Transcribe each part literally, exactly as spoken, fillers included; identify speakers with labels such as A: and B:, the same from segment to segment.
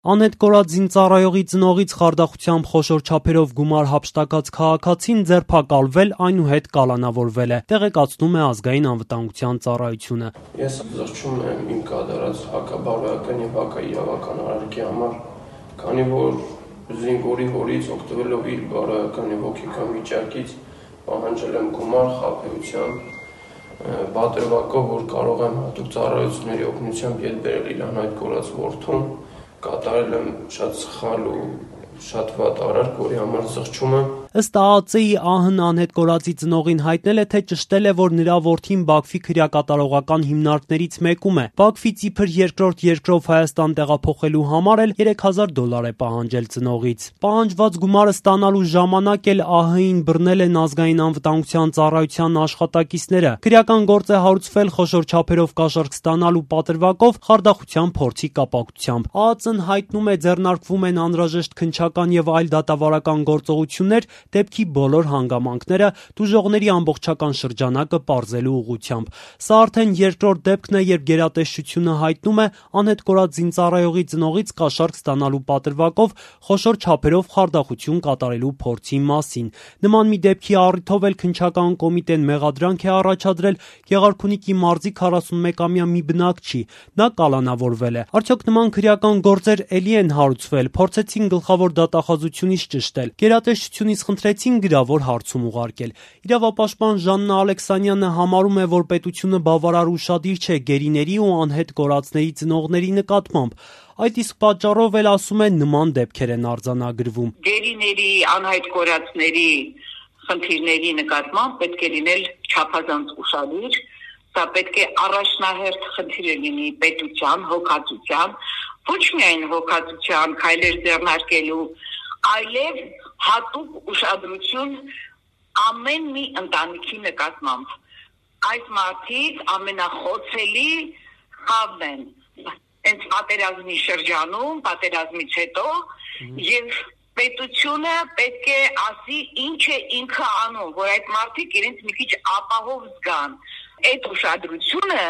A: Անհետ կորած զինծառայողի ծնողից խարդախությամբ խոշոր չափերով գումար հափշտակած քաղաքացին ձերբակալվել, այնուհետ կալանավորվել է, տեղեկացնում է Ազգային անվտանգության ծառայությունը։
B: Ես զղջում եմ իմ կատարած հակաբարոյական եւ հակաիրավական արարքի համար, քանի որ զինվորի հորից օգտվելով իր բարոյական եւ հոգեկան վիճակից պահանջել եմ գումար խաբեությամբ, պատրվակով, որ կարող եմ հատուկ ծառայությունների օգնությամբ ելք բերել իր անհայտ կորած որդուն, կատարել եմ շատ սխալ ու շատ վատ արարք, որի համար զղջում եմ։
A: Ըստ ԱԱԾ-ի ԱՀ-ն անհետ կորածի ծնողին հայտնել է, թե ճշտել է, որ նրա որդին Բաքվի քրեակատարողական հիմնարկներից մեկում է։ Բաքվից իբր երկրորդ երկրով Հայաստան տեղափոխելու համար էլ երեք հազար դոլար է պահանջել ծնողից։ Պահանջված գումարը ստանալու ժամանակ էլ ԱՀ-ին բռնել են Ազգային անվտանգության ծառայության աշխատակիցները։ Քրեական գործ է հարուցվել խոշոր չափերով կաշառք ստանալու պատրվակով խարդախության փորձի կապակցությամբ։ ԱԱԾ-ն հայտնում է, ձեռնարկվում են անհրաժեշտ քննչական եւ այլ դատավարական գործողություններ դեպքի բոլոր հանգամանքները տուժողների ամբողջական շրջանակը պարզելու ուղղությամբ։ Սա արդեն երկրորդ դեպքն է, երբ գերատեսչությունը հայտնում է անհետ կորած զինծառայողի ծնողից կաշառք ստանալու պատրվակով խոշոր չափերով խարդախություն կատարելու փորձի մասին։ Նման մի դեպքի առիթով էլ քննչական կոմիտեն մեղադրանք է առաջադրել Գեղարքունիքի մարզի քառասունմեկամյա մի բնակչի։ Նա կալանավորվել է։ Արդյոք նման քրեական գործեր էլի են հարուցվել, փորձեցին գլխավոր դատախազությունից ճշտել։ Գերատեսչությունից խնդրեցին գրավոր հարցում ուղարկել։ Իրավապաշտպան Ժաննա Ալեքսանյանը համարում է, որ պետությունը բավարար ուշադիր չէ գերիների ու անհետ կորածների ծնողների նկատմամբ։ Այդ իսկ պատճառով էլ ասում են նման դեպքեր են արձանագրվում։
C: Գերիների, անհայտ կորածների խնդիրների նկատմամբ պետք է լինել չափազանց ուշադիր։ Սա պետք է առաջնահերթ խնդիր լինի պետության, հոգացության, ոչ միայն հոգացության քայլեր ձեռնարկելու, այլև հատուկ ուշադրություն ամեն մի ընտանիքի նկատմամբ։ Այս մարդիկ ամենախոցելի խավն են հենց պատերազմի շրջանում, պատերազմից հետո, եւ պետությունը պետք է ասի ինչ է ինքը անում, որ այդ մարդիկ իրենց մի քիչ ապահով զգան։ Այդ ուշադրությունը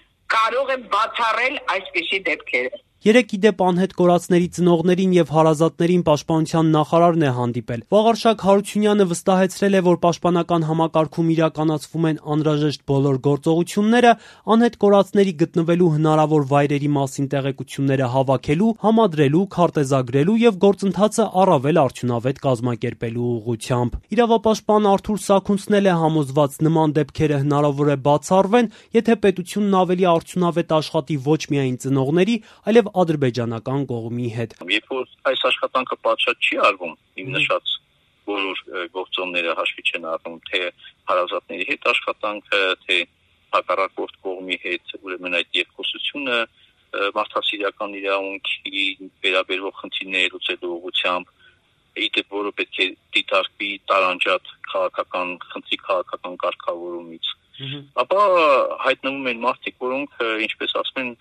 C: կարող է բացառել այսպիսի դեպքերը։
A: Երեկ ի դեպ անհետ կորածների ծնողներին եւ հարազատներին պաշտպանության նախարարն է հանդիպել։ Վաղարշակ Հարությունյանը վստահեցրել է, որ պաշտպանական համակարգում իրականացվում են անհրաժեշտ բոլոր գործողությունները, անհետ կորածների գտնվելու հնարավոր վայրերի մասին տեղեկությունները հավաքելու, համադրելու, քարտեզագրելու եւ գործընթացը առավել արդյունավետ կազմակերպելու ուղղությամբ։ Իրավապաշտպան Արթուր Սաքունցն էլ է համոզված, նման դեպքերը հնարավոր է բացառվեն, եթե պետությունն ավելի արդյունավետ աշխատի ոչ միայն ծնողների, այլև ադրբեջանական կողմի հետ։
D: Երբ որ այս աշխատանքը պատշաճ չի արվում, իմ նշած բոլոր գործոնները հաշվի չեն առնում, թե հարազատների հետ աշխատանքը, թե հակառակորդ կողմի հետ, ուրեմն այդ երկխոսությունը մարդասիրական իրավունքի վերաբերող խնդիրների լուծելու ուղղությամբ, իդեպ որը պետք է դիտարկվի տարանջատ քաղաքական խնդրի քաղաքական կարգավորումից, ապա հայտնվում են մարդիկ, որոնք, ինչպես ասում են,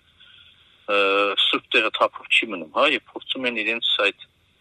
D: սուրբ տեղը թափով չի մնում, հա, եւ փորձում են իրենց այդ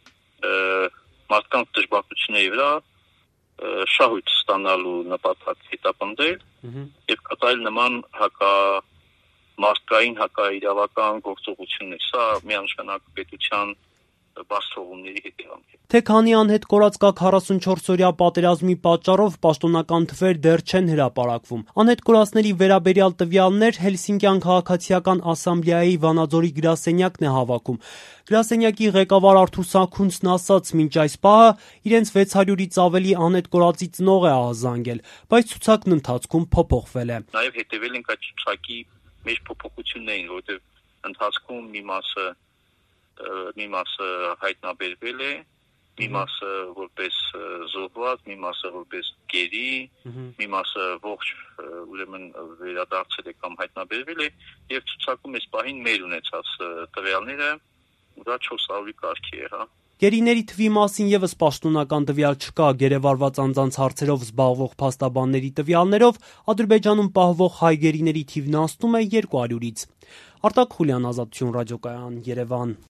D: մարդկանց դժբախտությունների վրա շահույթ ստանալու նպատակ հետապնդել եւ կատարել նման հակա մարդկային հակաիրավական գործողություններ։ Սա միանշանակ պետության բացթողումների հետևանք է։
A: Թե քանի անհետ կորած կա քառասունչորսօրյա պատերազմի պատճառով պաշտոնական թվեր դեռ չեն հրապարակվում։ Անհետ կորածների վերաբերյալ տվյալներ Հելսինկյան քաղաքացիական ասամբլեայի Վանաձորի գրասենյակն է հավաքում։ Գրասենյակի ղեկավար Արթուր Սաքունցն ասաց, մինչ այս պահը իրենց վեց հարյուրից ավելի անհետ կորածի ծնող է ահազանգել, բայց ցուցակն ընթացքում փոփոխվել է։
D: Նաև հետևել ենք այդ ցուցակի մեջ փոփոխություններին, որտեղ ընթացքում մի մասը մի մասը հայտնաբերվել է, մի մասը որպես զոհված, մի մասը որպես գերի, մի մասը ողջ ուրեմն վերադարձել է կամ հայտնաբերվել է եւ ցուցակում այս պահին մեր ունեցած տվյալները դա չորս հարյուրի կարգի է, հա։
A: Գերիների թվի մասին եւս պաշտոնական տվյալ չկա, գերեվարված անձանց հարցերով զբաղվող փաստաբանների տվյալներով Ադրբեջանում պահվող հայ գերիների թիվն անցնում է երկու հարյուրից։ Արտակ Խուլյան, Ազատություն ռադիոկայան, Երևան։